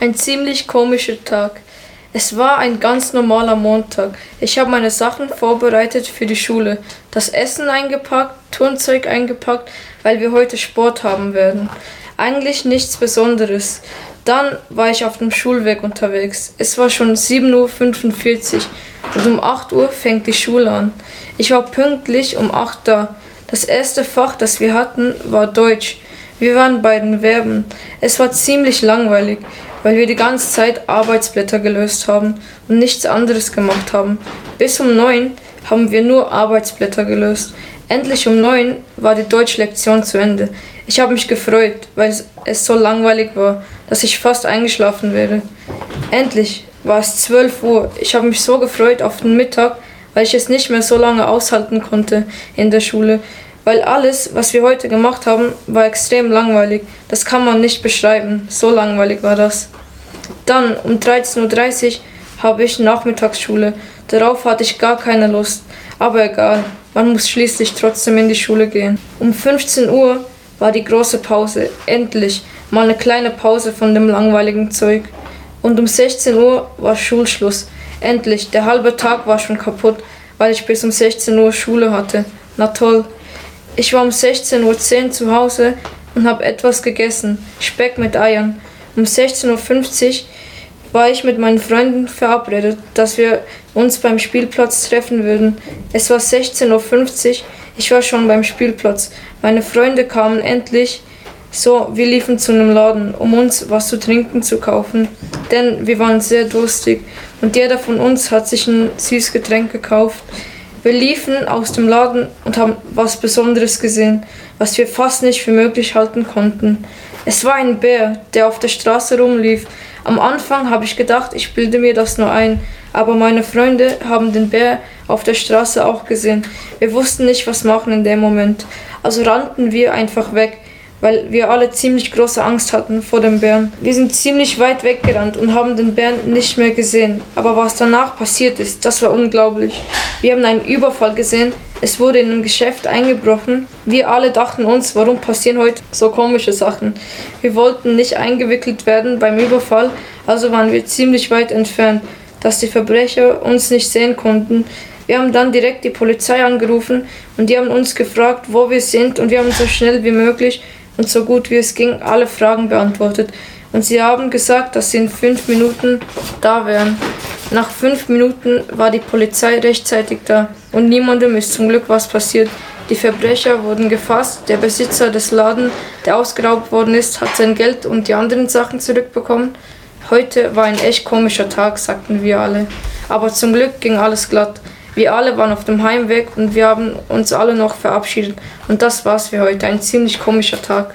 Ein ziemlich komischer Tag. Es war ein ganz normaler Montag. Ich habe meine Sachen vorbereitet für die Schule. Das Essen eingepackt, Turnzeug eingepackt, weil wir heute Sport haben werden. Eigentlich nichts Besonderes. Dann war ich auf dem Schulweg unterwegs. Es war schon 7:45 Uhr und um 8 Uhr fängt die Schule an. Ich war pünktlich um 8 da. Das erste Fach, das wir hatten, war Deutsch. Wir waren bei den Verben. Es war ziemlich langweilig, weil wir die ganze Zeit Arbeitsblätter gelöst haben und nichts anderes gemacht haben. Bis um 9 haben wir nur Arbeitsblätter gelöst. Endlich um 9 war die Deutschlektion zu Ende. Ich habe mich gefreut, weil es so langweilig war, dass ich fast eingeschlafen wäre. Endlich war es 12 Uhr. Ich habe mich so gefreut auf den Mittag, weil ich es nicht mehr so lange aushalten konnte in der Schule. Weil alles, was wir heute gemacht haben, war extrem langweilig. Das kann man nicht beschreiben. So langweilig war das. Dann um 13:30 Uhr habe ich Nachmittagsschule. Darauf hatte ich gar keine Lust. Aber egal, man muss schließlich trotzdem in die Schule gehen. Um 15 Uhr war die große Pause. Endlich mal eine kleine Pause von dem langweiligen Zeug. Und um 16 Uhr war Schulschluss. Endlich, der halbe Tag war schon kaputt, weil ich bis um 16 Uhr Schule hatte. Na toll. Ich war um 16:10 Uhr zu Hause und habe etwas gegessen, Speck mit Eiern. Um 16:50 Uhr war ich mit meinen Freunden verabredet, dass wir uns beim Spielplatz treffen würden. Es war 16:50 Uhr, ich war schon beim Spielplatz. Meine Freunde kamen endlich. So, wir liefen zu einem Laden, um uns was zu trinken zu kaufen, denn wir waren sehr durstig und jeder von uns hat sich ein süßes Getränk gekauft. Wir liefen aus dem Laden und haben was Besonderes gesehen, was wir fast nicht für möglich halten konnten. Es war ein Bär, der auf der Straße rumlief. Am Anfang habe ich gedacht, ich bilde mir das nur ein, aber meine Freunde haben den Bär auf der Straße auch gesehen. Wir wussten nicht, was machen in dem Moment. Also rannten wir einfach weg, weil wir alle ziemlich große Angst hatten vor dem Bären. Wir sind ziemlich weit weggerannt und haben den Bären nicht mehr gesehen. Aber was danach passiert ist, das war unglaublich. Wir haben einen Überfall gesehen, es wurde in einem Geschäft eingebrochen. Wir alle dachten uns, warum passieren heute so komische Sachen. Wir wollten nicht eingewickelt werden beim Überfall, also waren wir ziemlich weit entfernt, dass die Verbrecher uns nicht sehen konnten. Wir haben dann direkt die Polizei angerufen und die haben uns gefragt, wo wir sind, und wir haben so schnell wie möglich und so gut wie es ging alle Fragen beantwortet. Und sie haben gesagt, dass sie in 5 Minuten da wären. Nach 5 Minuten war die Polizei rechtzeitig da und niemandem ist zum Glück was passiert. Die Verbrecher wurden gefasst, der Besitzer des Ladens, der ausgeraubt worden ist, hat sein Geld und die anderen Sachen zurückbekommen. Heute war ein echt komischer Tag, sagten wir alle. Aber zum Glück ging alles glatt. Wir alle waren auf dem Heimweg und wir haben uns alle noch verabschiedet. Und das war's für heute, ein ziemlich komischer Tag.